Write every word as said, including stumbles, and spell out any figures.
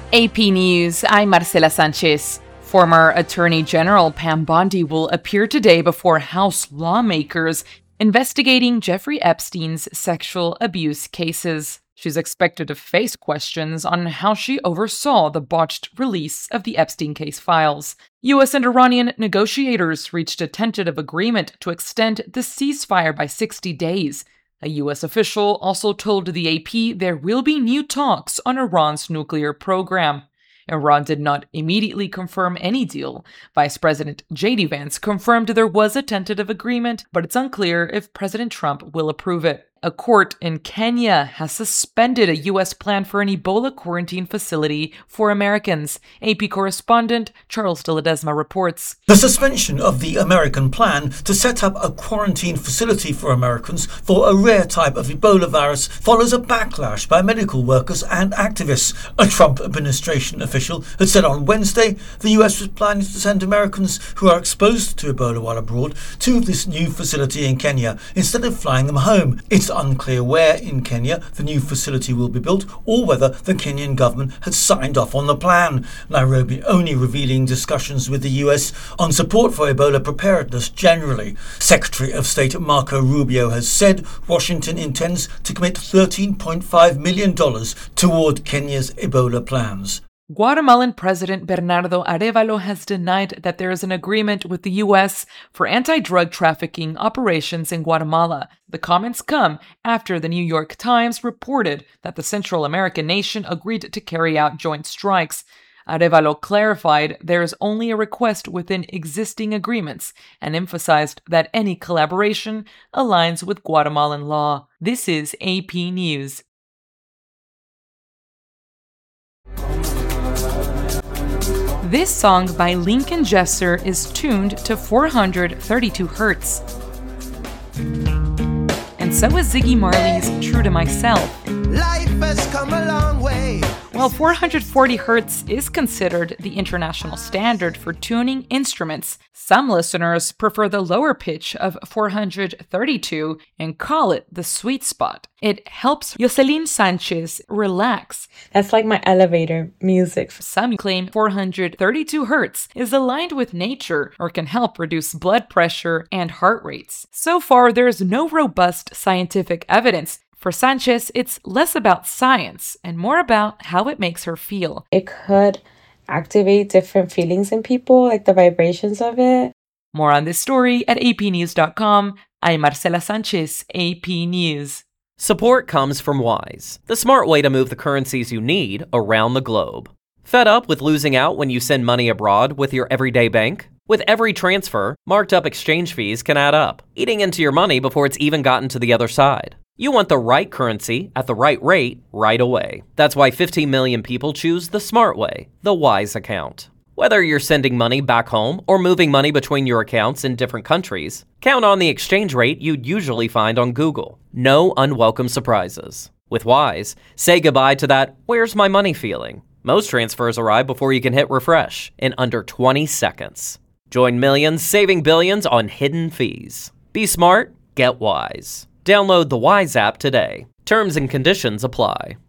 A P News, I'm Marcela Sanchez. Former Attorney General Pam Bondi will appear today before House lawmakers investigating Jeffrey Epstein's sexual abuse cases. She's expected to face questions on how she oversaw the botched release of the Epstein case files. U S and Iranian negotiators reached a tentative agreement to extend the ceasefire by sixty days. A U S official also told the A P there will be new talks on Iran's nuclear program. Iran did not immediately confirm any deal. Vice President J D Vance confirmed there was a tentative agreement, but it's unclear if President Trump will approve it. A court in Kenya has suspended a U S plan for an Ebola quarantine facility for Americans. A P correspondent Charles de Ledesma reports. The suspension of the American plan to set up a quarantine facility for Americans for a rare type of Ebola virus follows a backlash by medical workers and activists. A Trump administration official had said on Wednesday the U S was planning to send Americans who are exposed to Ebola while abroad to this new facility in Kenya instead of flying them home. It's unclear where in Kenya the new facility will be built or whether the Kenyan government had signed off on the plan. Nairobi only revealing discussions with the U S on support for Ebola preparedness generally. Secretary of State Marco Rubio has said Washington intends to commit thirteen point five million dollars toward Kenya's Ebola plans. Guatemalan President Bernardo Arévalo has denied that there is an agreement with the U S for anti-drug trafficking operations in Guatemala. The comments come after the New York Times reported that the Central American nation agreed to carry out joint strikes. Arévalo clarified there is only a request within existing agreements and emphasized that any collaboration aligns with Guatemalan law. This is A P News. This song by Lincoln Jesser is tuned to four hundred thirty-two hertz. And so is Ziggy Marley's True to Myself. Life has come a long way. While four hundred forty hertz is considered the international standard for tuning instruments, some listeners prefer the lower pitch of four hundred thirty-two and call it the sweet spot. It helps Jocelyn Sanchez relax. That's like my elevator music. Some claim four hundred thirty-two hertz is aligned with nature or can help reduce blood pressure and heart rates. So far, there is no robust scientific evidence. For Sanchez, it's less about science and more about how it makes her feel. It could activate different feelings in people, like the vibrations of it. More on this story at a p news dot com. I'm Marcela Sanchez, A P News. Support comes from Wise, the smart way to move the currencies you need around the globe. Fed up with losing out when you send money abroad with your everyday bank? With every transfer, marked up exchange fees can add up, eating into your money before it's even gotten to the other side. You want the right currency at the right rate right away. That's why fifteen million people choose the smart way, the Wise account. Whether you're sending money back home or moving money between your accounts in different countries, count on the exchange rate you'd usually find on Google. No unwelcome surprises. With Wise, say goodbye to that "where's my money" feeling. Most transfers arrive before you can hit refresh in under twenty seconds. Join millions saving billions on hidden fees. Be smart, get Wise. Download the Wise app today. Terms and conditions apply.